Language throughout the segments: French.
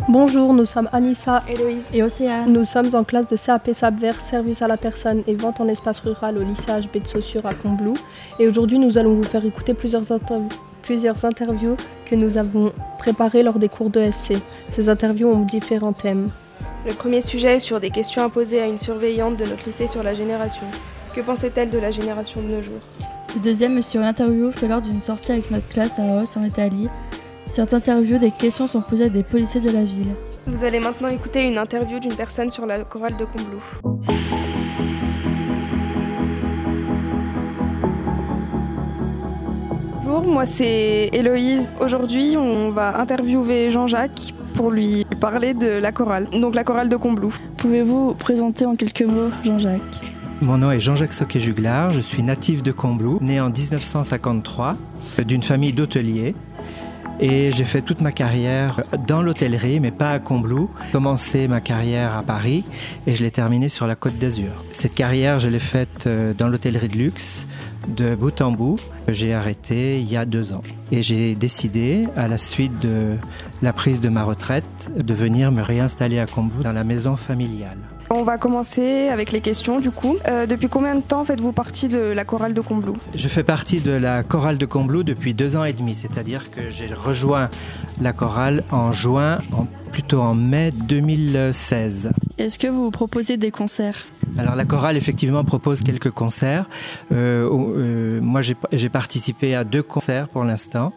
Bonjour, nous sommes Anissa, Héloïse et Océane. Nous sommes en classe de CAP SAPVER, service à la personne et vente en espace rural au lycée HB de Saussure à Combloux. Et aujourd'hui, nous allons vous faire écouter plusieurs interviews que nous avons préparées lors des cours de SC. Ces interviews ont différents thèmes. Le premier sujet est sur des questions à poser à une surveillante de notre lycée sur la génération. Que pensait-elle de la génération de nos jours ? Le deuxième est sur l'interview fait lors d'une sortie avec notre classe à Aoste en Italie. Sur cette interview, des questions sont posées à des policiers de la ville. Vous allez maintenant écouter une interview d'une personne sur la chorale de Combloux. Bonjour, moi c'est Héloïse. Aujourd'hui, on va interviewer Jean-Jacques pour lui parler de la chorale, donc la chorale de Combloux. Pouvez-vous vous présenter en quelques mots, Jean-Jacques ? Mon nom est Jean-Jacques Soquet-Juglar, je suis natif de Combloux, né en 1953, d'une famille d'hôteliers. Et j'ai fait toute ma carrière dans l'hôtellerie, mais pas à Combloux. J'ai commencé ma carrière à Paris et je l'ai terminée sur la Côte d'Azur. Cette carrière, je l'ai faite dans l'hôtellerie de luxe, de bout en bout. J'ai arrêté il y a 2 ans. Et j'ai décidé, à la suite de la prise de ma retraite, de venir me réinstaller à Combloux dans la maison familiale. On va commencer avec les questions du coup. Depuis combien de temps faites-vous partie de la chorale de Combloux ? Je fais partie de la chorale de Combloux depuis 2 ans et demi, c'est-à-dire que j'ai rejoint la chorale plutôt en mai 2016. Est-ce que vous proposez des concerts ? Alors la chorale effectivement propose quelques concerts. Moi j'ai participé à 2 concerts pour l'instant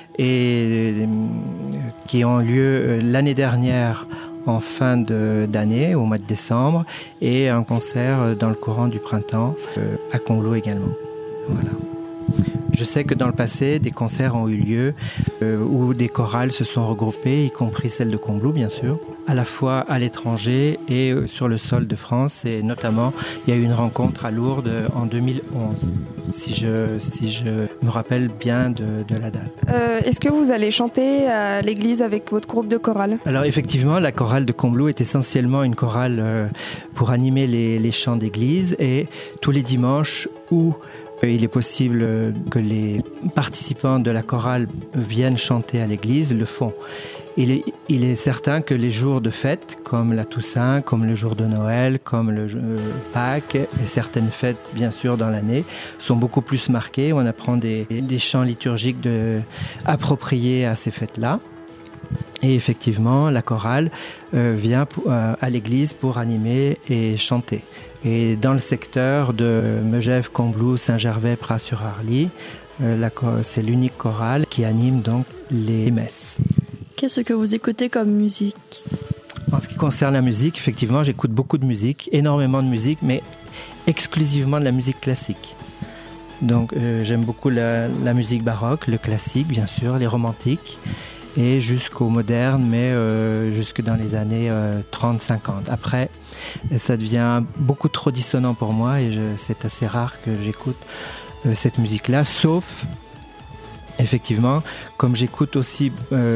et qui ont lieu l'année dernière en fin d'année, au mois de décembre, et un concert dans le courant du printemps à Combloux également. Voilà. Je sais que dans le passé, des concerts ont eu lieu où des chorales se sont regroupées, y compris celle de Combloux bien sûr, à la fois à l'étranger et sur le sol de France. Et notamment, il y a eu une rencontre à Lourdes en 2011, si je me rappelle bien de la date. Est-ce que vous allez chanter à l'église avec votre groupe de chorale ? Alors effectivement, la chorale de Combloux est essentiellement une chorale pour animer les chants d'église, et tous les dimanches où il est possible que les participants de la chorale viennent chanter à l'église, le font. Il est certain que les jours de fête, comme la Toussaint, comme le jour de Noël, comme le Pâques et certaines fêtes bien sûr dans l'année, sont beaucoup plus marqués. On apprend des chants liturgiques appropriés à ces fêtes-là. Et effectivement, la chorale vient à l'église pour animer et chanter. Et dans le secteur de Megève, Combloux, Saint-Gervais, Pras-sur-Arly, c'est l'unique chorale qui anime donc les messes. Qu'est-ce que vous écoutez comme musique ? En ce qui concerne la musique, effectivement, j'écoute beaucoup de musique, énormément de musique, mais exclusivement de la musique classique. Donc j'aime beaucoup la musique baroque, le classique bien sûr, les romantiques, et jusqu'au moderne, mais jusque dans les années 30-50. Après, ça devient beaucoup trop dissonant pour moi et c'est assez rare que j'écoute cette musique-là, sauf effectivement, comme j'écoute aussi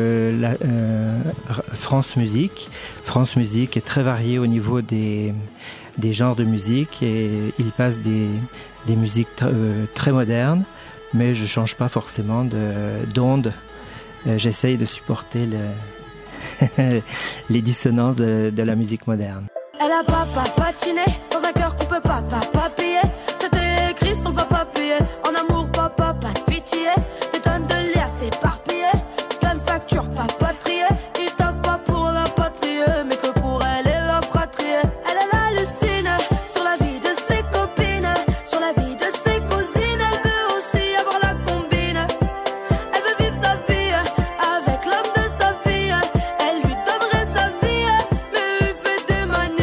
France Musique. France Musique est très variée au niveau des genres de musique et il passe des musiques très modernes, mais je ne change pas forcément d'onde. J'essaye de supporter les dissonances de la musique moderne. Elle a pas patiné dans un cœur qu'on peut pas payer. C'était écrit sur le papier. En amour, pas de pitié. Des tonnes de liasses éparpillées. Plein de factures pas triées. Ils taffent pas pour la patrie, mais que pour elle et la fratrie. Elle hallucine sur la vie de ses copines, sur la vie de ses cousines. Elle veut aussi avoir la combine. Elle veut vivre sa vie avec l'homme de sa vie. Elle lui donnerait sa vie, mais lui fait des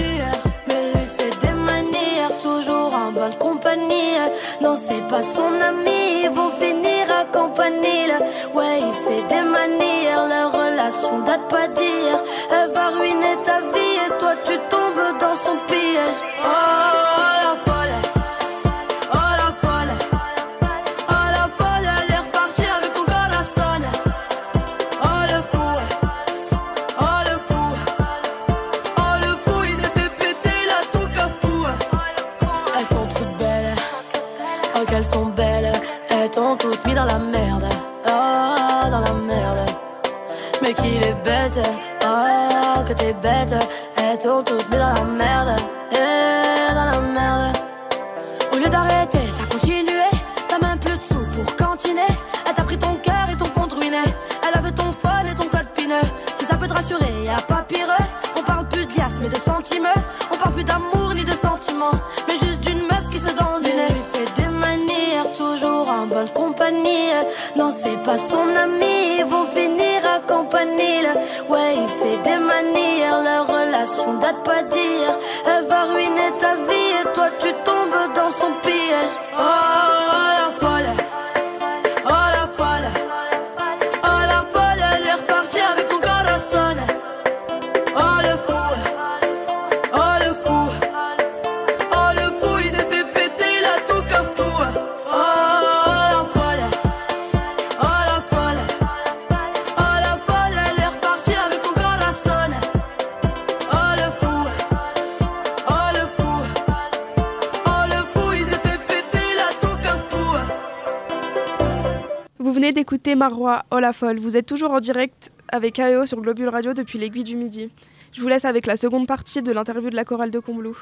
manières. Toujours en bonne compagnie. Non, c'est pas son ami, ils vont finir à Campanile. Ouais, il fait des manières, leur relation date pas d'hier. Elle va ruiner ta vie et toi tu tombes dans son piège. Oh la folle, oh la folle, oh la folle, elle est repartie avec ton corazon. Oh le fou, oh le fou, oh le fou, il s'est fait péter la tout cafou. Elles sont toutes belles, oh qu'elles sont belles. Elles t'ont toutes mis dans la merde, oh dans la merde. Mais qu'il est bête, oh que t'es bête. Elles t'ont toutes mis dans la merde, dans la merde. Au lieu d'arrêter, t'as continué. T'as même plus de sous pour cantiner. Elle t'a pris ton cœur et ton compte ruiné. Elle avait ton phone et ton code PIN. Si ça peut te rassurer, y'a pas pire. On parle plus de liasses mais de sentiments. On parle plus d'amour ni de sentiments, mais juste d'une meuf qui se donne du nez. Il fait des manières, toujours en bonne compagnie. Non, c'est pas son ami, ils vont finir à campanile. Ouais, il fait des manières, leur relation date pas d'hier. Elle va ruiner ta vie et toi tu tombes dans son piège. Oh, la folle. Oh, la folle. Oh, la folle, elle est repartie avec ton corazon. Oh, le fou. Oh, le fou. Oh, le fou, il s'est fait péter la tout comme tout. Oh, la folle. Oh, la folle. Oh, la folle, elle est repartie avec ton corazon. Oh, le fou. Oh, le fou. Oh, le fou, il s'est fait péter la tout comme tout. Vous venez d'écouter Marois, Oh la folle. Vous êtes toujours en direct avec AEO sur Globule Radio depuis l'Aiguille du Midi. Je vous laisse avec la seconde partie de l'interview de la chorale de Combloux.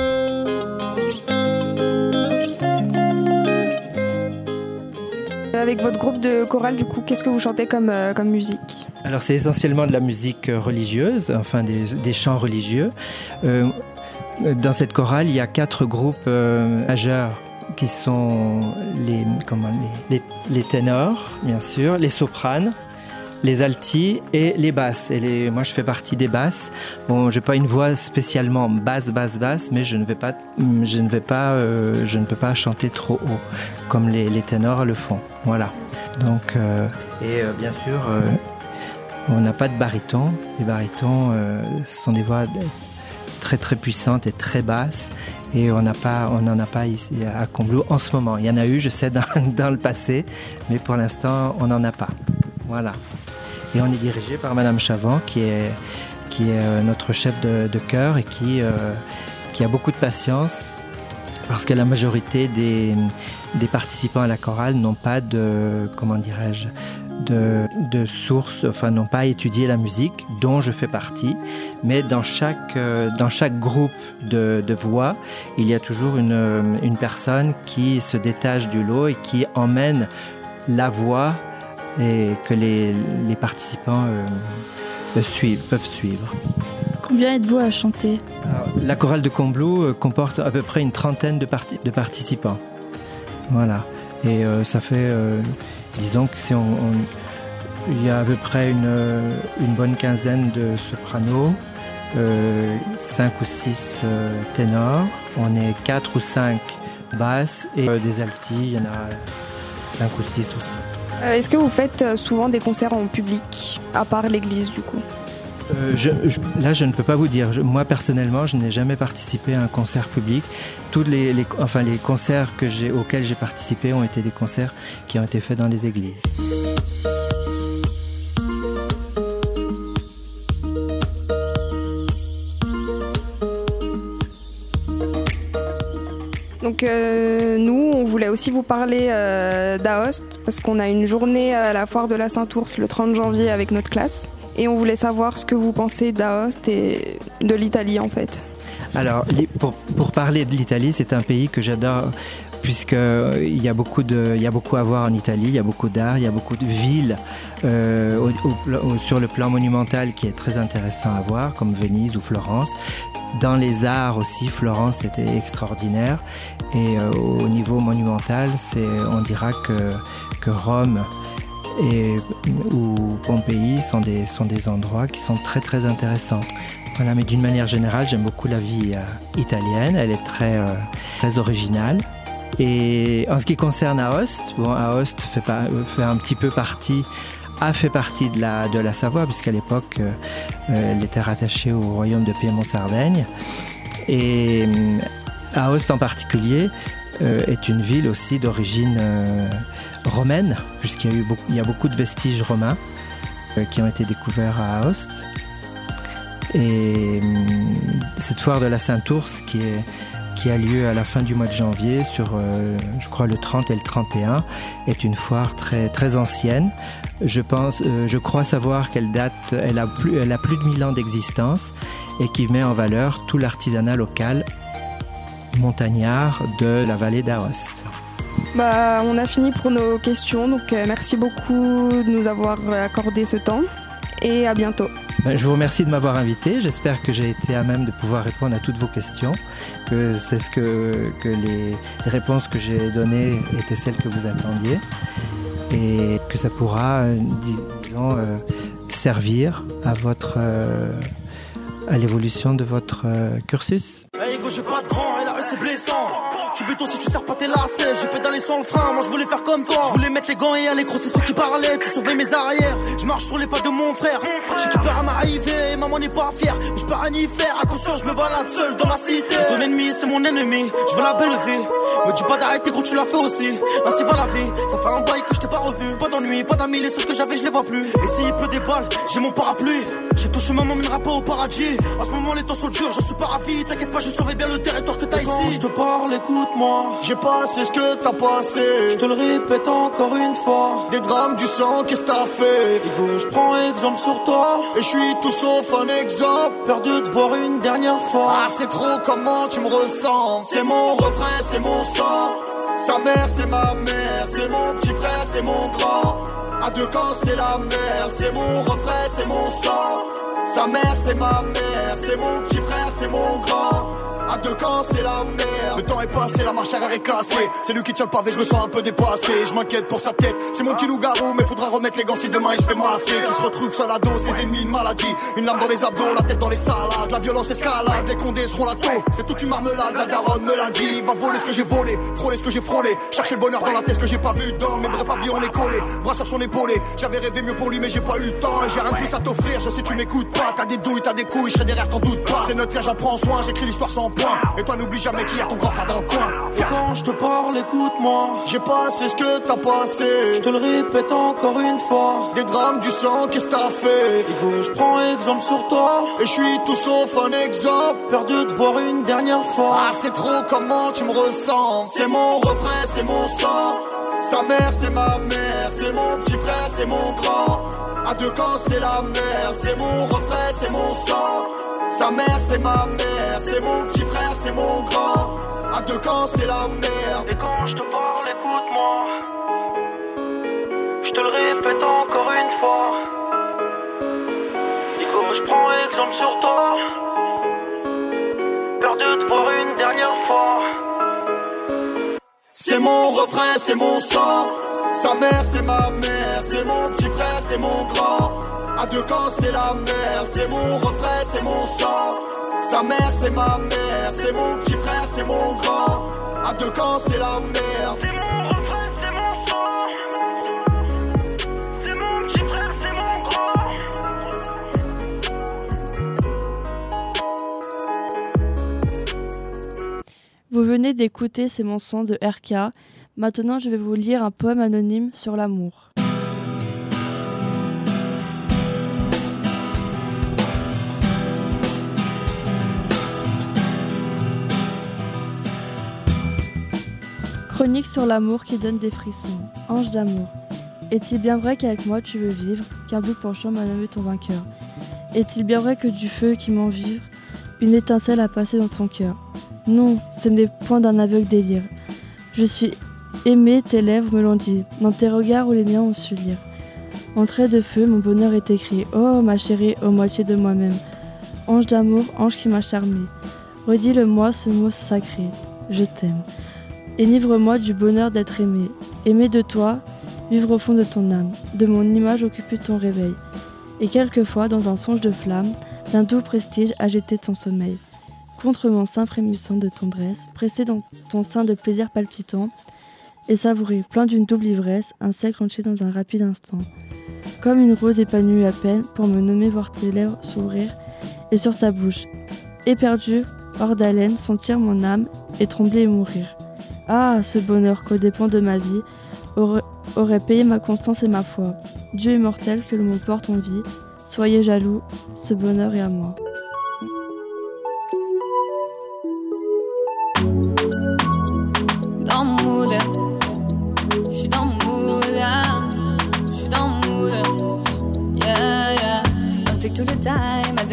Avec votre groupe de chorale, du coup, qu'est-ce que vous chantez comme musique ? Alors c'est essentiellement de la musique religieuse, enfin des chants religieux. Dans cette chorale, il y a 4 groupes majeurs qui sont les ténors, bien sûr, les sopranes, les altis et les basses. Moi, je fais partie des basses. Bon, j'ai pas une voix spécialement basse, mais je ne peux pas chanter trop haut comme les ténors le font. Voilà. Donc, bien sûr, on n'a pas de baryton. Les barytons, ce sont des voix très très puissantes et très basses. Et on n'en a pas ici à Combloux en ce moment. Il y en a eu, je sais, dans le passé, mais pour l'instant, on n'en a pas. Voilà. Et on est dirigé par Madame Chavant, qui est notre chef de chœur et qui a beaucoup de patience, parce que la majorité des participants à la chorale n'ont pas de sources, enfin n'ont pas étudié la musique, dont je fais partie. Mais dans chaque groupe de voix, il y a toujours une personne qui se détache du lot et qui emmène la voix et que les participants peuvent suivre. Combien êtes-vous à chanter ? Alors, la chorale de Combloux comporte à peu près une trentaine de participants. Voilà. Et ça fait, disons que il y a à peu près une bonne quinzaine de sopranos, 5 ou 6 ténors, on est 4 ou 5 basses et des altis, il y en a 5 ou 6 aussi. Est-ce que vous faites souvent des concerts en public, à part l'église du coup ? Là, je ne peux pas vous dire. Moi, personnellement, je n'ai jamais participé à un concert public. Tous les concerts auxquels j'ai participé ont été des concerts qui ont été faits dans les églises. Donc nous, on voulait aussi vous parler d'Aoste, parce qu'on a une journée à la foire de la Saint-Ours le 30 janvier avec notre classe. Et on voulait savoir ce que vous pensez d'Aoste et de l'Italie en fait. Alors, pour parler de l'Italie, c'est un pays que j'adore, puisqu'il y a beaucoup à voir en Italie, il y a beaucoup d'art, il y a beaucoup de villes sur le plan monumental qui est très intéressant à voir, comme Venise ou Florence. Dans les arts aussi, Florence était extraordinaire. Et au niveau monumental, on dira que Rome ou Pompéi sont des endroits qui sont très très intéressants. Voilà, mais d'une manière générale, j'aime beaucoup la vie italienne. Elle est très très originale. Et en ce qui concerne Aoste, Aoste fait un petit peu partie de la Savoie, puisqu'à l'époque elle était rattachée au royaume de Piémont-Sardaigne. Et Aoste en particulier est une ville aussi d'origine romaine, puisqu'il y a beaucoup de vestiges romains qui ont été découverts à Aoste. Et cette foire de la Saint-Ours qui qui a lieu à la fin du mois de janvier sur, je crois, le 30 et le 31, est une foire très, très ancienne. Je crois savoir qu'elle a plus de 1000 ans d'existence et qui met en valeur tout l'artisanat local montagnard de la vallée d'Aoste. On a fini pour nos questions, donc merci beaucoup de nous avoir accordé ce temps et à bientôt. Je vous remercie de m'avoir invité. J'espère que j'ai été à même de pouvoir répondre à toutes vos questions, que les réponses que j'ai données étaient celles que vous attendiez et que ça pourra, disons, servir à l'évolution de votre cursus. Hey go, j'ai pas de grand et la rue c'est blessant. Tu béton si tu sers pas tes lacets. J'ai pédalé sans le frein, moi je voulais faire comme toi. Je voulais mettre les gants et aller gros, c'est ceux qui parlaient. Tu surveilles mes arrières, je marche sur les pas de mon frère. J'ai qui peur à m'arriver, maman n'est pas fière. Mais je peux rien y faire, attention je me balade seul dans la cité. Et ton ennemi c'est mon ennemi, je veux la belle vie. Me dis pas d'arrêter gros, tu l'as fait aussi. Ainsi va la vie, ça fait un bail que je t'ai pas revu. Pas d'ennui, pas d'amis, les seuls que j'avais je les vois plus. Et s'il pleut des balles, j'ai mon parapluie. J'ai touché maman mènera pas au paradis. À ce moment les temps sont durs, je suis pas ravi. T'inquiète pas, je surveille bien le territoire que t'as ici. Quand je te parle, écoute-moi. J'ai passé ce que t'as passé. Je te le répète encore une fois. Des drames, du sang, qu'est-ce que t'as fait? Égo, je prends exemple sur toi. Et je suis tout sauf un exemple. Peur de te voir une dernière fois. Ah, c'est trop comment tu me ressens. C'est mon refrain, c'est mon sang. Sa mère, c'est ma mère. C'est mon petit frère, c'est mon grand. À deux camps, c'est la merde. C'est mon refrain, c'est mon sang. Sa mère, c'est ma mère. C'est mon petit frère, c'est mon grand. À deux camps, c'est la merde. Le temps est passé, la marche arrière est cassée. C'est lui qui tient le pavé, je me sens un peu dépassé. Je m'inquiète pour sa tête, c'est mon petit loup-garou. Mais faudra remettre les gants si demain il se fait masser. Qui se retrouve sur la dos, ses ennemis, une maladie. Une lame dans les abdos, la tête dans les salades. La violence escalade, les condés seront la taux. C'est toute une marmelade, la daronne me l'a dit. Va voler ce que j'ai volé, frôler ce que j'ai frôlé. Chercher le bonheur dans la tête, ce que j'ai pas vu dans. Mais bref, avion on est collé, bras sur son épaulé. J'avais rêvé mieux pour lui, mais j'ai pas eu le temps. Et j'ai rien de plus à t'offrir, je sais tu m'écoutes pas. T'as des douilles, t'as des couilles, je serai derrière, t'en doute pas. C'est notre cas, j'en prends soin, j'écris l'histoire sans point. Et toi n'oublie jamais qu'il y a ton grand frère dans le coin. Et quand je te parle, écoute-moi. J'ai passé ce que t'as passé. Je te le répète encore une fois. Des drames, du sang, qu'est-ce que t'as fait? Égo, je prends exemple sur toi. Et je suis tout sauf un exemple. Peur de te voir une dernière fois. Ah, c'est trop comment tu me ressens. C'est mon refrain, c'est mon sang. Sa mère, c'est ma mère. C'est mon petit frère, c'est mon grand. À deux camps, c'est la merde. C'est mon refrain, c'est mon sang. Sa mère, c'est ma mère. C'est mon petit frère, c'est mon grand. À deux camps, c'est la merde. Et quand je te parle, écoute-moi. Je te le répète encore une fois. Et comme je prends exemple sur toi. Peur de te voir une dernière fois. C'est mon refrain, c'est mon sang. Sa mère, c'est ma mère. C'est mon petit frère, c'est mon grand. À deux camps, c'est la merde. C'est mon refrain, c'est mon sang. Sa mère, c'est ma mère. C'est mon petit frère, c'est mon grand. À deux camps, c'est la merde. C'est mon refrain, c'est mon sang. C'est mon petit frère, c'est mon grand. Vous venez d'écouter C'est mon sang de RK. Maintenant, je vais vous lire un poème anonyme sur l'amour. Chronique sur l'amour qui donne des frissons. Ange d'amour. Est-il bien vrai qu'avec moi tu veux vivre, qu'un doux penchant m'a nommé ton vainqueur? Est-il bien vrai que du feu qui m'enivre, une étincelle a passé dans ton cœur? Non, ce n'est point d'un aveugle délire. Je suis aimée, tes lèvres me l'ont dit, dans tes regards où les miens ont su lire. En traits de feu, mon bonheur est écrit. Oh ma chérie, ô moitié de moi-même. Ange d'amour, ange qui m'a charmé. Redis-le-moi ce mot sacré. Je t'aime. Enivre-moi du bonheur d'être aimé. Aimer de toi, vivre au fond de ton âme. De mon image occuper ton réveil. Et quelquefois, dans un songe de flamme, d'un doux prestige agiter ton sommeil. Contre mon sein frémissant de tendresse, pressé dans ton sein de plaisir palpitant, et savourer, plein d'une double ivresse, un siècle entier dans un rapide instant. Comme une rose épanouie à peine, pour me nommer voir tes lèvres s'ouvrir, et sur ta bouche, éperdu, hors d'haleine, sentir mon âme, et trembler et mourir. Ah, ce bonheur qu'au dépens de ma vie, aurait payé ma constance et ma foi. Dieu immortel que le mot porte en vie, soyez jaloux, ce bonheur est à moi.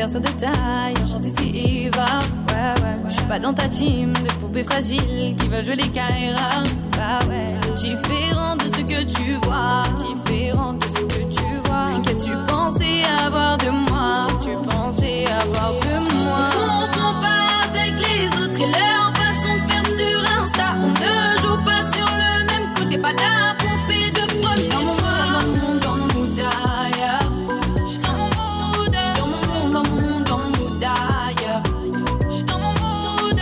anniversaire de taille. Chante ici Eva. Je suis pas dans ta team de poupées fragiles qui veulent jouer les Kaira. Bah ouais. Différent de ce que tu vois. Différent de ce que tu vois. Qu'est-ce que tu pensais avoir de moi? Tu pensais avoir de moi? Ne confonds pas avec les autres et leur façon de faire sur Insta. On ne joue pas sur le même côté. Pas ta poupée de proche. Dans mon monde, dans mon mood d'ailleurs. Dans mon mood, dans mon monde, dans mon mood d'ailleurs. Dans mon mood,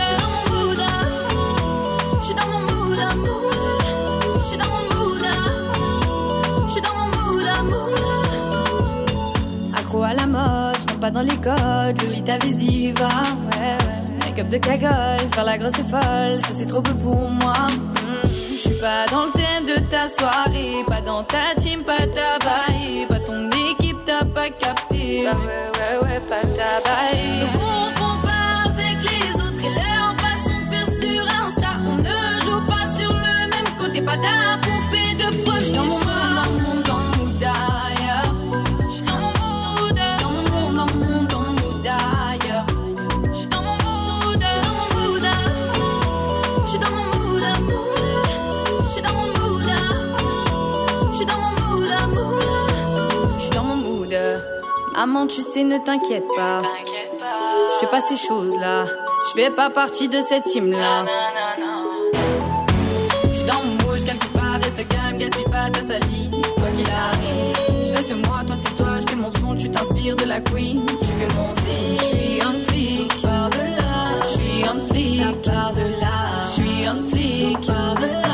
je suis dans mon mood amour. Je suis dans mon mood amour. Je suis dans mon mood amour. Accro à la mode, je tombe pas dans les codes. Je lis ta vie diva, ouais. Make-up de cagole, faire la grosse et folle, ça c'est trop peu pour moi. Je suis pas dans le thème de ta soirée, pas dans ta team, pas ta baille, pas ton équipe, t'as pas capté. Bah ouais, pas ta baille. Ne confonds pas avec les autres et leur façon de faire sur Insta. On ne joue pas sur le même côté, pas ta poupée de proche. Dans mon monde, dans mon mood d'ailleurs. Dans mon mood, dans mon monde, dans mon mood d'ailleurs. Dans mon mood, dans mon mood, je suis dans mon mood amour. Je suis dans mon mood, je suis dans mon mood amour. Je suis dans mon mood. Maman, tu sais, ne t'inquiète pas. Je fais pas ces choses-là. Je fais pas partie de cette team-là. Je suis dans mon mood, je calcule pas, reste calme, gaspille pas ta salive. Quoi qu'il arrive, je reste moi, toi c'est toi. Je fais mon son, tu t'inspires de la queen. Tu fais mon style, je suis un flic. Par de là, je suis un flic. Ça part de là, je suis un flic. Par de là.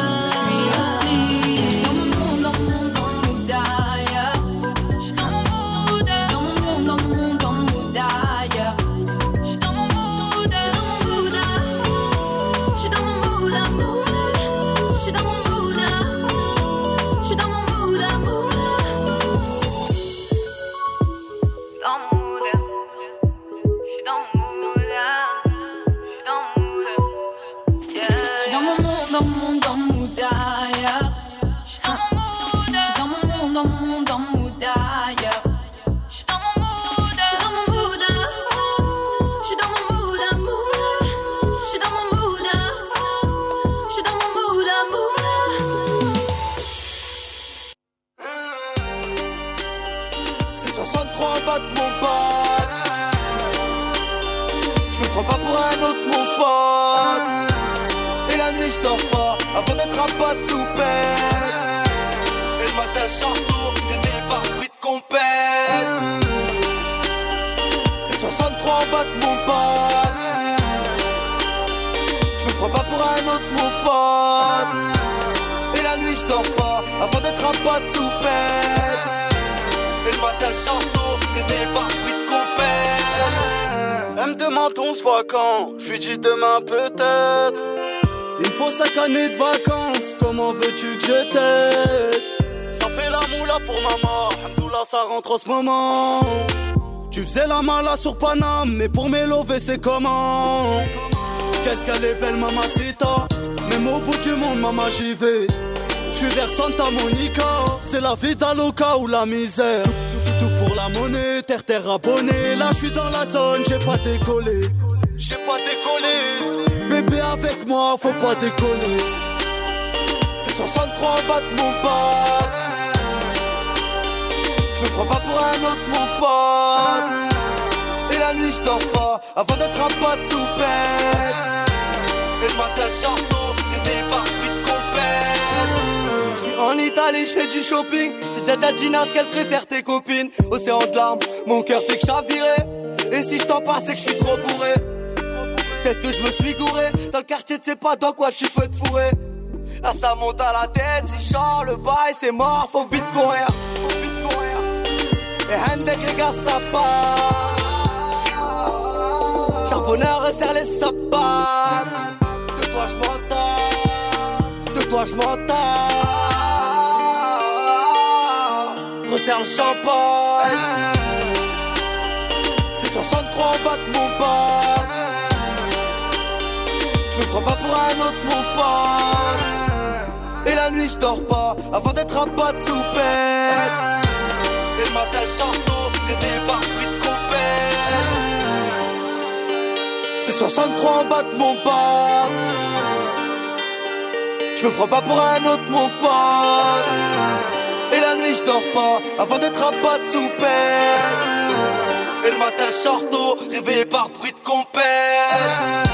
Je lui dis demain peut-être. Il me faut 5 années de vacances. Comment veux-tu que je t'aide? Ça fait la moula pour maman. Hamdoullah, ça rentre en ce moment. Tu faisais la mala sur Paname, mais pour m'élever c'est comment? Qu'est-ce qu'elle est belle mamacita. Même au bout du monde maman j'y vais. Je suis vers Santa Monica. C'est la vie d'Aloca ou la misère. Tout pour la monnaie, terre abonné. Là je suis dans la zone, j'ai pas décollé. J'ai pas décollé. Bébé avec moi, faut pas décoller. C'est 63 en bas de mon pote. Je me prends pas pour un autre mon pote. Et la nuit je dors pas avant d'être un pas de soupette. Et le matin je sors tôt, réveillé par bruit de compète. Je suis en Italie, je fais du shopping. C'est Dja Gina ce qu'elle préfère tes copines. Océan de larmes, mon cœur fait que chavirer. Et si je t'en parle c'est que je suis trop bourré. Peut-être que je me suis gouré. Dans le quartier tu sais pas dans quoi je suis peu de fourré. Là ça monte à la tête. Si Charles le bail c'est mort. Faut vite courir. Et Hendek les gars ça part. Charbonneur resserre les sapins. De toi je m'entends. De toi je m'entends. Resserre le champagne. C'est 63 en bas de mon bar. Je me prends pas pour un autre mon pote. Et la nuit je dors pas avant d'être un pas de soupette. Et le matin je sors tôt, réveillé par bruit de compète. père. C'est 63 en bas de mon pas. Je me prends pas pour un autre mon pote. Et la nuit je dors pas avant d'être à bas de sous père. Et le matin je sors tôt, réveillé par bruit de compère.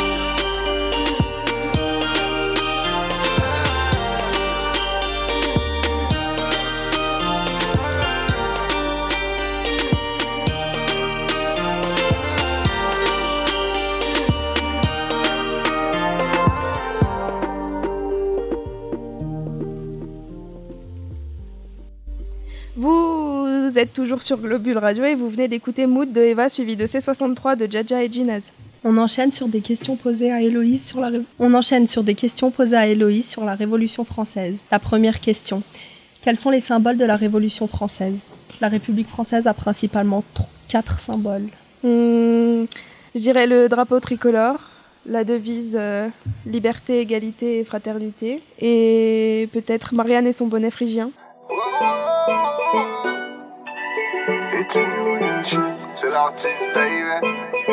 Vous êtes toujours sur Globule Radio et vous venez d'écouter Mood de Eva suivi de C63 de Jaja et Ginaz. On enchaîne sur des questions posées à Héloïse sur la Révolution française. La première question. Quels sont les symboles de la Révolution française ? La République française a principalement 4 symboles. Je dirais le drapeau tricolore, la devise liberté, égalité et fraternité, et peut-être Marianne et son bonnet phrygien. C'est l'artiste, baby.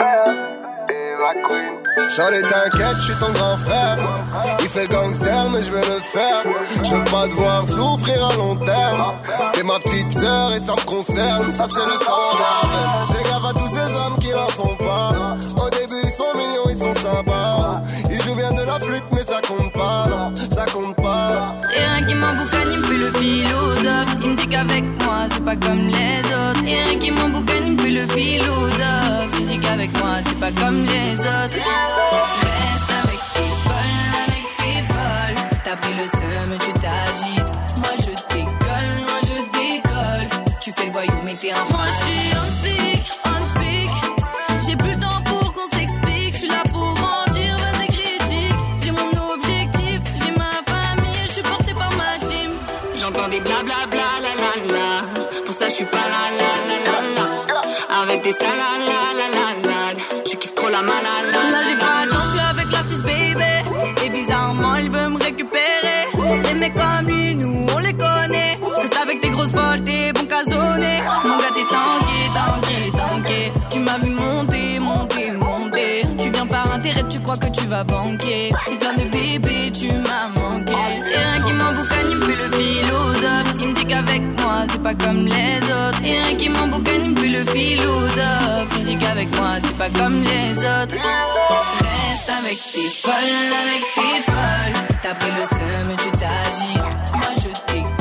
Eva Queen. Charlie, t'inquiète, je suis ton grand frère. Il fait le gangster, mais je vais le faire. Je veux pas devoir souffrir à long terme. T'es ma petite sœur et ça me concerne. Ça, c'est le standard. Fais gaffe à tous ces hommes qui n'en sont pas. Au début, ils sont mignons, ils sont sympas. Ils jouent bien de la flûte, mais ça compte pas. Non, ça compte pas. Et rien qui m'emboucane, il me fait le philosophe. Il me dit qu'avec moi, c'est pas comme les autres. Et rien qui m'emboucane, il me fait le philosophe. Il me dit qu'avec moi, c'est pas comme les autres. Reste avec tes folles. T'as pris le seum, tu t'agites. Moi je décolle. Tu fais le voyou, mais t'es un fan. Moi je suis on flic. J'ai plus le temps pour qu'on s'explique. Je suis là pour grandir, vas-y critique. J'ai mon objectif, j'ai ma famille. Je suis portée par ma team. J'entends des blablabla, la la la. Pour ça je suis pas la la la la la. Avec tes salalalala. Tu kiffes trop la malala. Là j'ai pas le temps, je suis avec l'artiste baby. Et bizarrement il veut me récupérer. Les mecs comme lui, nous on les connaît. Reste avec tes grosses folles, t'es bon casonné. Mon gars t'es tanké. Tu m'as vu monter. Tu viens par intérêt, tu crois que tu vas banquer. T'es plein de bébés, tu m'as manqué. Et rien qui m'emboucane, il me fait le philosophe. Il me dit qu'avec moi, c'est pas comme les autres. Et rien qui m'emboucane, il me fait le philosophe. Il me dit qu'avec moi, c'est pas comme les autres. Reste avec tes folles. T'as pris le seum, tu t'agites. Moi je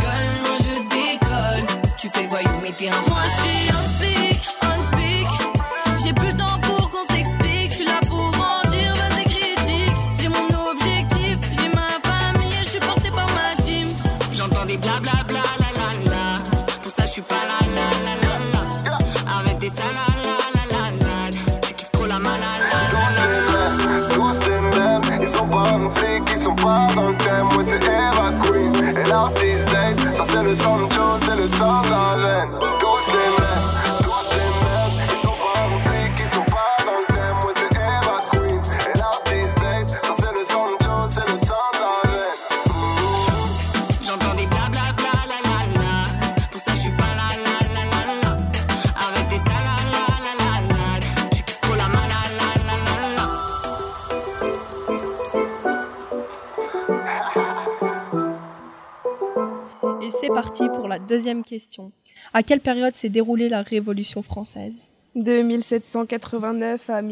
décolle. Tu fais le voyou, mais t'es un fan. Moi je suis on flic. J'ai plus le temps pour qu'on s'explique. Je suis là pour grandir, vas-y critique. J'ai mon objectif, j'ai ma famille. Je suis portée par ma team. J'entends des blablabla, la la la. Pour ça je suis pas la la la la la. Avec des salalalala. Tu kiffes trop la malala. Tous les mêmes, ils sont pas en flic, ils sont pas dans le thème. Moi c'est Eva Queen et l'artiste Blade. Ça c'est le Sancho, c'est le sang de la veine. Tous les mêmes, ils sont pas en flic, ils sont pas dans le thème. Moi c'est Eva Queen et l'artiste Blade. Ça c'est le Sancho, c'est le sang de la veine. J'entends des blablabla, la la la. Pour ça je suis pas la la la la la. Avec des salalalala. Tu kiffes trop la malala la la la. Et c'est parti pour la deuxième question. À quelle période s'est déroulée la Révolution française ? De 1789 à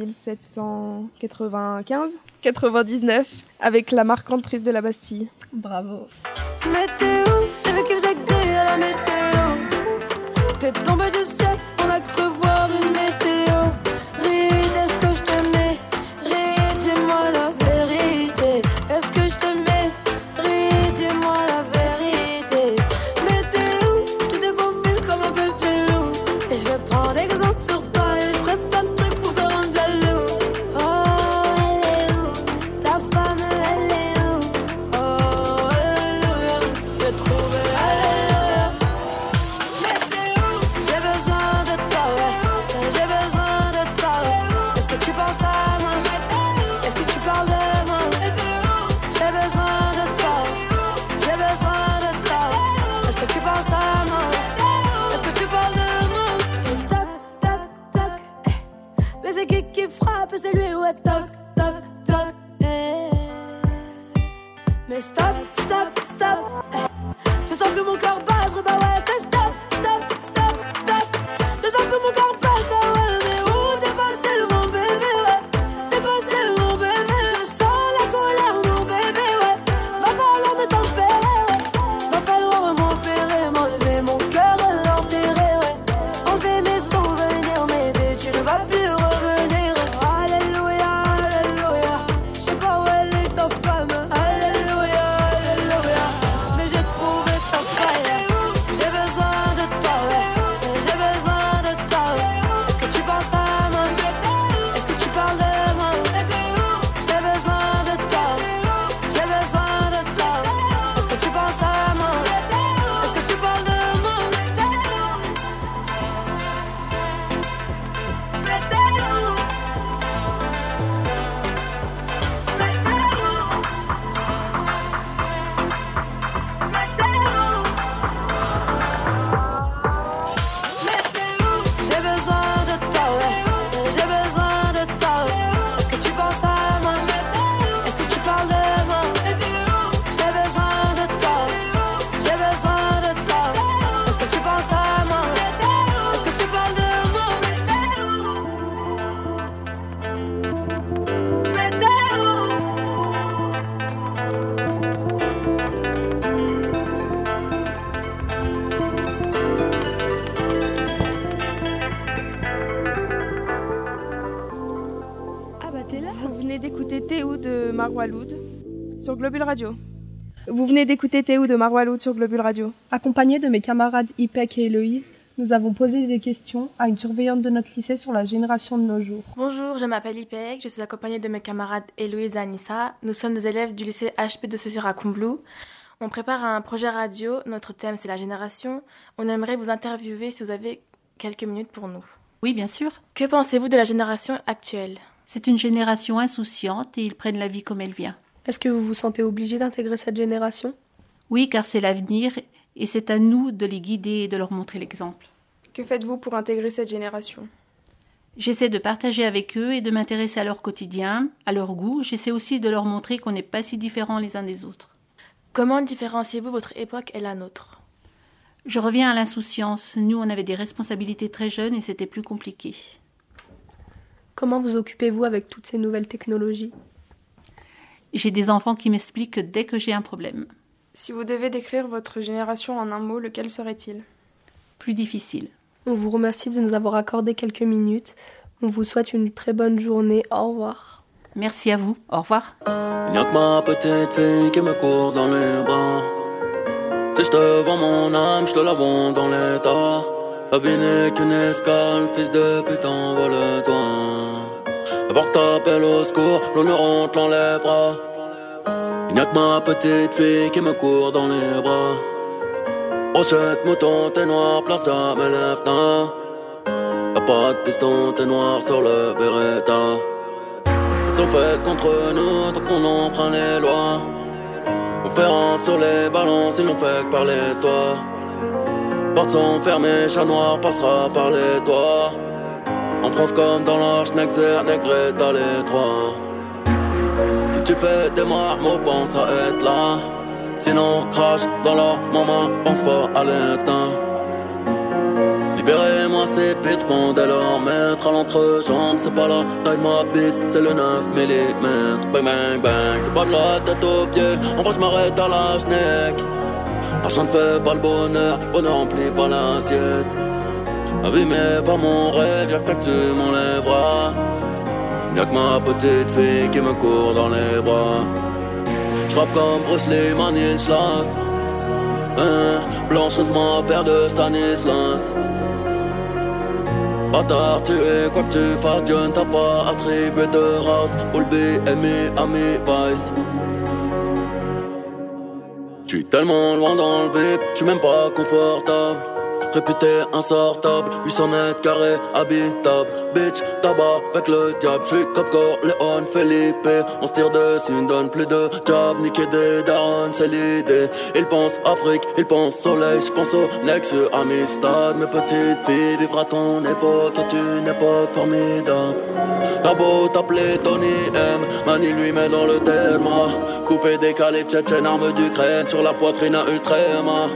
1795, avec la marquante prise de la Bastille. Bravo. Météo, j'ai vu qu'il faisait gris à la météo. T'es tombé du ciel, on a cru voir une météo. Ride, est-ce que je t'aimais? Ride, dis-moi la vérité. Est-ce que je t'aimais? Ride, dis-moi la vérité. Météo, tu défaufiles comme un petit loup. Et je vais prendre exemple sur toi et je ferai plein de trucs pour te rendre jaloux. Oh, elle est où? Ta femme, elle est où? Oh, alléluia, j'ai trouvé, alléluia. Météo, j'ai besoin de toi, ouais. J'ai besoin qui frappe, c'est lui, ouais, toc, toc, toc, eh. Mais stop, stop, stop, eh. Je sens plus mon cœur battre, bah ouais, c'est stop, stop, stop, stop. Je sens plus mon cœur battre, bah ouais, mais où t'es passé mon bébé, ouais. T'es passé mon bébé, je sens la colère, mon bébé, ouais. Va falloir me tempérer, ouais. Va falloir m'opérer, m'enlever mon cœur, l'enterrer, ouais. Enlever mes souvenirs, m'aider, tu ne vas plus revenir. Alléluia, alléluia. Je sais pas où elle est ta femme. Alléluia, alléluia. Mais j'ai trouvé ta faille. J'ai besoin de toi, ouais. J'ai besoin de toi, ouais. Est-ce que tu penses à moi? Est-ce que tu parles de moi? J'ai besoin de toi. J'ai besoin de toi. Est-ce que tu penses à moi? Est-ce que tu parles de moi? J'ai besoin de toi, ouais. J'ai besoin de toi, ouais. Est-ce que tu penses à moi? Est-ce que tu parles de moi? J'ai besoin de toi. J'ai besoin de toi. Est-ce que tu penses à moi? Est-ce que tu parles de moi? Ah bah t'es là. Vous venez d'écouter Théo de Marwaloud sur Globule Radio. Vous venez d'écouter Théo de Marwaloud sur Globule Radio. Accompagnés de mes camarades Ipek et Héloïse, nous avons posé des questions à une surveillante de notre lycée sur la génération de nos jours. Bonjour, je m'appelle Ipek, je suis accompagnée de mes camarades Héloïse et Anissa. Nous sommes des élèves du lycée HP de Saussure à Combloux. On prépare un projet radio, notre thème c'est la génération. On aimerait vous interviewer si vous avez quelques minutes pour nous. Oui, bien sûr. Que pensez-vous de la génération actuelle? C'est une génération insouciante et ils prennent la vie comme elle vient. Est-ce que vous vous sentez obligé d'intégrer cette génération? Oui, car c'est l'avenir et c'est à nous de les guider et de leur montrer l'exemple. Que faites-vous pour intégrer cette génération? J'essaie de partager avec eux et de m'intéresser à leur quotidien, à leur goût. J'essaie aussi de leur montrer qu'on n'est pas si différents les uns des autres. Comment différenciez-vous votre époque et la nôtre? Je reviens à l'insouciance. Nous, on avait des responsabilités très jeunes et c'était plus compliqué. Comment vous occupez-vous avec toutes ces nouvelles technologies? J'ai des enfants qui m'expliquent dès que j'ai un problème. Si vous devez décrire votre génération en un mot, lequel serait-il? Plus difficile. On vous remercie de nous avoir accordé quelques minutes. On vous souhaite une très bonne journée. Au revoir. Merci à vous. Au revoir. Il n'y a que ma petite fille qui me court dans les bras. Si je te vends mon âme, je te la vends dans l'état. La vie n'est qu'une escale, fils de putain, envole-toi. Avant que t'appelles au secours, l'honneur on te l'enlèvera. Il n'y a que ma petite fille qui me court dans les bras. Brochette, mouton, t'es noir, place jamais lève-ta. Y'a pas de piston, t'es noir sur le Beretta. Ils sont faits contre nous, donc on enfreint les lois. On fait un sur les balances, ils n'ont fait que parler de toi. Portes sont fermées, chat noir passera par les toits. En France comme dans l'Arche, Nexer, Negreta, les trois. Si tu fais des marmots, pense à être là. Sinon, crache dans leur maman, pense fort à l'éteint. Libérez-moi ces pites, pendez leur maître à l'entrejambe. C'est pas la taille de ma bite, c'est le 9 mm. Bang bang bang, t'es pas de la tête aux pieds. En vrai, je m'arrête à la schneck. L'argent ne fait pas le bonheur remplit pas l'assiette. La vie mais pas mon rêve, y'a que ça que tu m'enlèveras. Y'a que ma petite fille qui me court dans les bras. J'rappe comme Bruce Lee, Stanislas. Blanche reste ma paire de Stanislas. Bâtard, tu es quoi que tu fasses, Dieu ne t'a pas attribué de race. Olby, Amy, Ami, Vice. J'suis tellement loin dans le vip, j'suis même pas confortable. réputé insortable. 800 mètres carrés, habitable. Bitch, tabac avec le diable. J'suis Cap Corleone, Felipe. On se tire dessus, ne donne plus de job. Niquer des darons, c'est l'idée. Ils pensent Afrique, ils pensent soleil. J'pense au Nexus, Amistad. Mes petites filles, vivre à ton époque est une époque formidable. T'as beau t'appeler Tony M, Mani lui met dans le terme. Coupé, décalé, tchétchène, arme d'Ukraine. Sur la poitrine à Ultrema.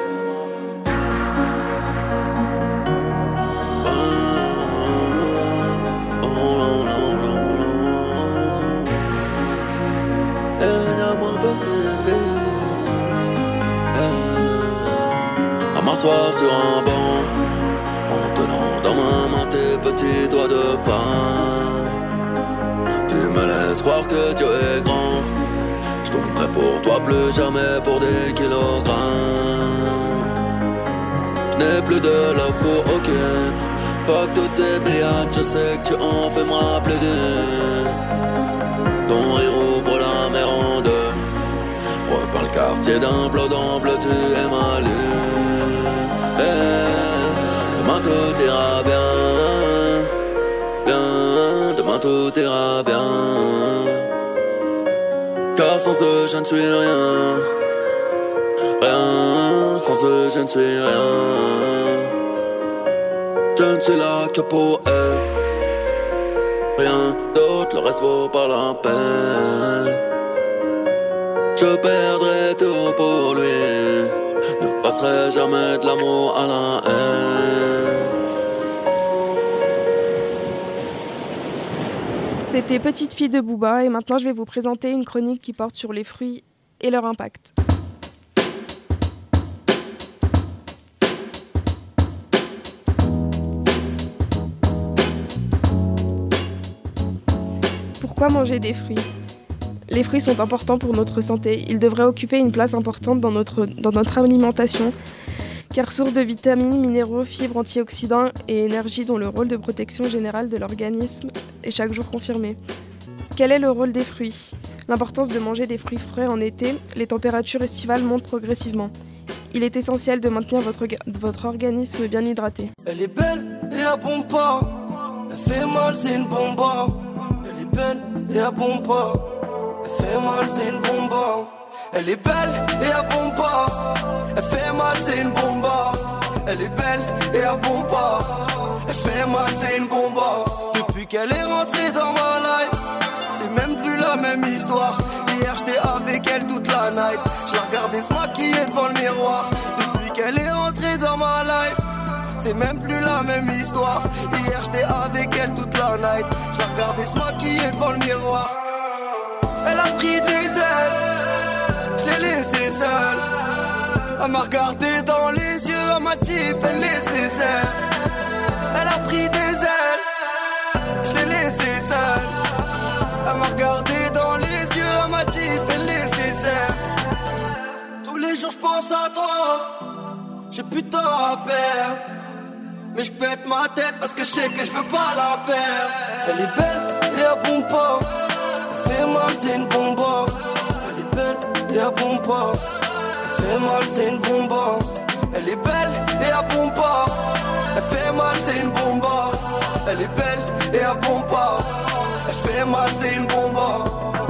À m'asseoir sur un banc, en tenant dans ma main tes petits doigts de femme. Tu me laisses croire que Dieu est grand. Je tomberai pour toi, plus jamais pour des kilogrammes. Je n'ai plus de love pour aucune. Pas que toutes ces billades, je sais que tu en fais me rappeler d'eux. Ton rire ouvre la mer en deux. Repeins le quartier d'un bleu tu es ma lune. Demain tout ira bien. Bien, demain tout ira bien. Car sans eux je ne suis rien. Rien, sans eux je ne suis rien. Je ne suis là que pour elle. Rien d'autre, le reste vaut pas la peine. Je perdrai tout pour lui. Ne passerai jamais de l'amour à la haine. C'était Petite fille de Booba et maintenant je vais vous présenter une chronique qui porte sur les fruits et leur impact. Pourquoi manger des fruits ? Les fruits sont importants pour notre santé. Ils devraient occuper une place importante dans notre alimentation, car source de vitamines, minéraux, fibres, antioxydants et énergie dont le rôle de protection générale de l'organisme est chaque jour confirmé. Quel est le rôle des fruits ? L'importance de manger des fruits frais en été, les températures estivales montent progressivement. Il est essentiel de maintenir votre organisme bien hydraté. Elle est belle et elle bombe pas. Elle fait mal, c'est une bomba. Elle est belle et elle bombe pas. Elle fait mal, c'est une bomba. Elle est belle et elle bombe pas. Elle fait mal, c'est une bomba. Elle est belle et elle bombe pas. Elle fait mal, c'est une bomba. Depuis qu'elle est rentrée dans ma life, c'est même plus la même histoire. Hier j'étais avec elle toute la night. Je la regardais se maquiller devant le miroir. Depuis qu'elle est rentrée dans ma life, c'est même plus la même histoire. Hier j'étais avec elle toute la night. Je la regardais se maquiller devant le miroir. Elle a pris des ailes, je l'ai laissée seule. Elle m'a regardé dans les yeux, elle m'a dit fais laisser seule. Elle a pris des ailes, je l'ai laissée seule. Elle m'a regardé dans les yeux, elle m'a dit fais laisser seule. Tous les jours je pense à toi, j'ai plus de temps à perdre. Mais je pète ma tête parce que je sais que je veux pas la perdre. Elle est belle et elle bombe pas. Elle fait mal, c'est une bomba. Elle est belle et elle bombe pas. Elle fait mal, c'est une bomba. Elle est belle et elle bombe pas. Elle fait mal, c'est une bomba. Elle est belle et elle bombe pas. Elle fait mal, c'est une bomba.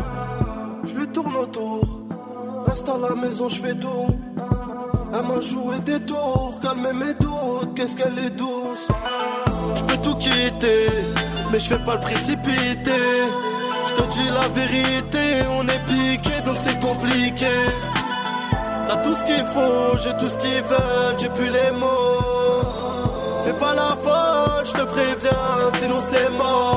Je lui tourne autour. Reste à la maison, je fais tout. Elle m'a joué des tours, calmer mes doutes, qu'est-ce qu'elle est douce. Je peux tout quitter, mais je fais pas le précipité. Je te dis la vérité, on est piqué donc c'est compliqué. T'as tout ce qu'il faut, j'ai tout ce qu'ils veulent, j'ai plus les mots. Fais pas la folle, je te préviens, sinon c'est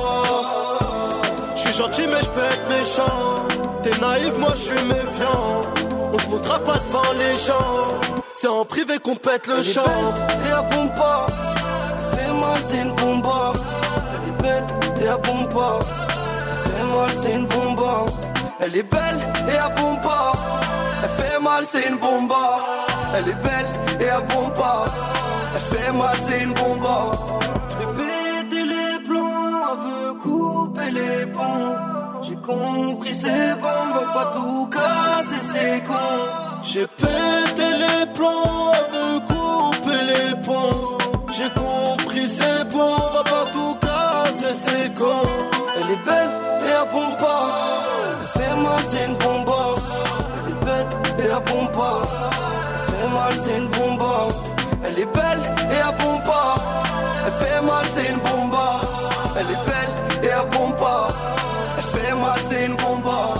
mort. Je suis gentil mais je peux être méchant. T'es naïf, moi je suis méfiant. On se montrera pas devant les gens. C'est en privé qu'on pète le champ. Elle est belle et elle bombe pas. Elle fait mal, c'est une bomba. Elle est belle et elle bombe pas. Elle fait mal, c'est une bomba. Elle est belle et elle bombe pas. Elle fait mal, c'est une bomba. Elle est belle et elle bombe pas. Elle fait mal, c'est une bomba. Je vais péter les plombs, elle veut couper les ponts. J'ai compris, c'est bon, on va pas tout casser, c'est con. J'ai pété les plombs, elle veut couper les ponts. J'ai compris, c'est bon, on va pas tout casser, c'est con. Elle est belle et elle bombe pas. Elle fait mal, c'est une bomba. Elle est belle et elle bombe pas. Elle fait mal, c'est une bomba. Elle est belle et elle bombe pas. Elle fait mal, c'est une bomba. Elle est belle et elle bombe pas. Elle fait mal, c'est une bomba.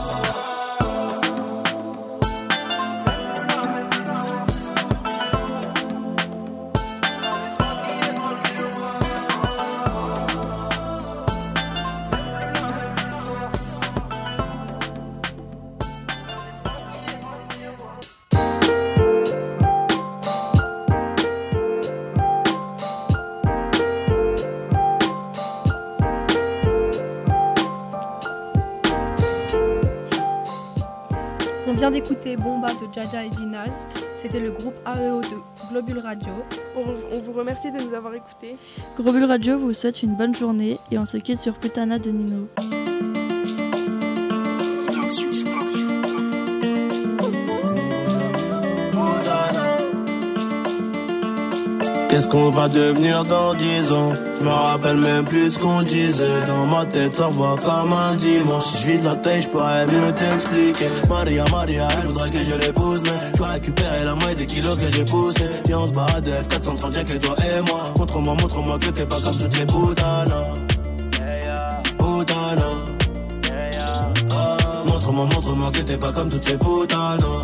On vient d'écouter Bomba de Jaja et Dinaz. C'était le groupe AEO de Globule Radio. On vous remercie de nous avoir écoutés. Globule Radio vous souhaite une bonne journée et on se quitte sur Putana de Nino. Qu'est-ce qu'on va devenir dans 10 ans? Je me rappelle même plus ce qu'on disait. Dans ma tête ça va comme un dimanche. Si je vis de la tête je pourrais mieux t'expliquer. Maria, elle voudrait que je l'épouse, mais je dois récupérer la moitié des kilos que j'ai poussé. Viens on se barre de F430, y'a que toi et moi. Montre-moi que t'es pas comme toutes ces putanas. Putanas. Montre-moi que t'es pas comme toutes ces putanas.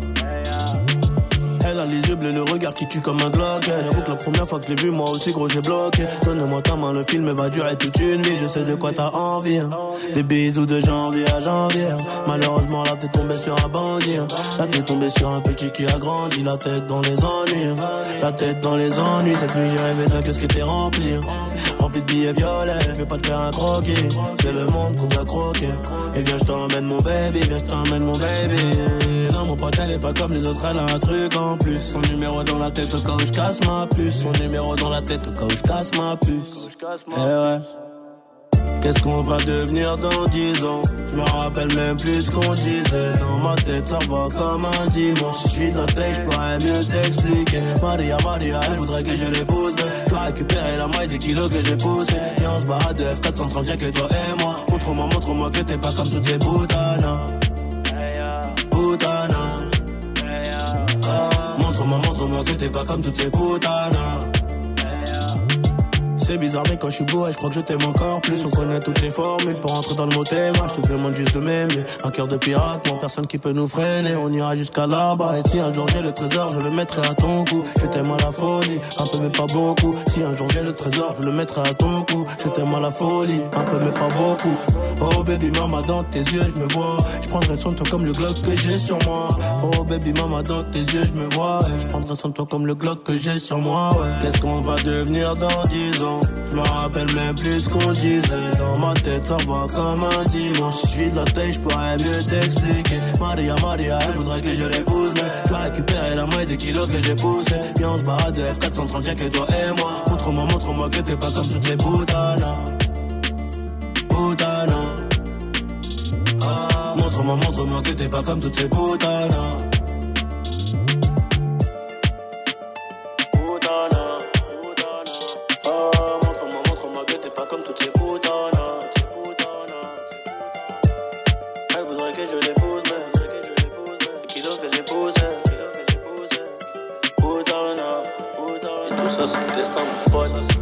Elle a les yeux bleus, le regard qui tue comme un Glock. J'avoue que la première fois que je l'ai vu, moi aussi gros j'ai bloqué. Donne-moi ta main, le film va durer toute une vie. Je sais de quoi t'as envie, hein. Des bisous de janvier à janvier. Malheureusement là t'es tombé sur un bandit, hein. Là t'es tombé sur un petit qui a grandi. La tête dans les ennuis, hein. La tête dans les ennuis. Cette nuit j'ai rêvé d'un qu'est-ce qui était rempli, hein. Rempli de billets violets, je vais pas te faire un croquis. C'est le monde qu'on doit croquer. Et viens je t'emmène mon baby, viens je t'emmène mon baby. Non mon pote elle est pas comme les autres, elle a un truc en plus. Son numéro dans la tête au cas où je casse ma puce. Son numéro dans la tête au cas où je casse ma puce. Eh ouais. Qu'est-ce qu'on va devenir dans 10 ans? Je me rappelle même plus ce qu'on disait. Dans ma tête ça va comme un dimanche. Si je suis de la tête je pourrais mieux t'expliquer. Maria, elle voudrait que je l'épouse, mais je dois récupérer la moitié des kilos que j'ai poussé. Et on se barre de F430, y'a que toi et moi. Montre-moi que t'es pas comme toutes ces putanas. Putanas. Montre-moi que t'es pas comme toutes ces putanas. C'est bizarre mais quand je suis bourré je crois que je t'aime encore plus. On connaît toutes les formules pour rentrer dans le mot thème. Je te demande juste de m'aimer. Un cœur de pirate, moi personne qui peut nous freiner. On ira jusqu'à là-bas. Et si un jour j'ai le trésor je le mettrai à ton cou. Je t'aime à la folie, un peu mais pas beaucoup. Si un jour j'ai le trésor je le mettrai à ton cou. Je t'aime à la folie, un peu mais pas beaucoup. Oh baby mama dans tes yeux je me vois. Je prendrai soin de toi comme le Glock que j'ai sur moi. Oh baby mama dans tes yeux je me vois. Je prendrai soin de toi comme le Glock que j'ai sur moi, ouais. Qu'est-ce qu'on va devenir dans 10 ans? Je me rappelle même plus ce qu'on disait. Dans ma tête ça va comme un dimanche. Si je suis de la tête je pourrais mieux t'expliquer. Maria, elle voudrait que je l'épouse, mais je dois récupérer la moitié des kilos que j'ai poussé. Viens on se barre de F430, y'a que toi et moi. Montre-moi que t'es pas comme toutes ces putanas. Putanas. Montre-moi que t'es pas comme toutes ces putanas. Montre-moi que t'es pas comme toutes ces putanas. Elle voudrait que je l'épouse, mais les kilos que j'ai poussés. Putanas. Et tout ça c'est le destin, mon pote.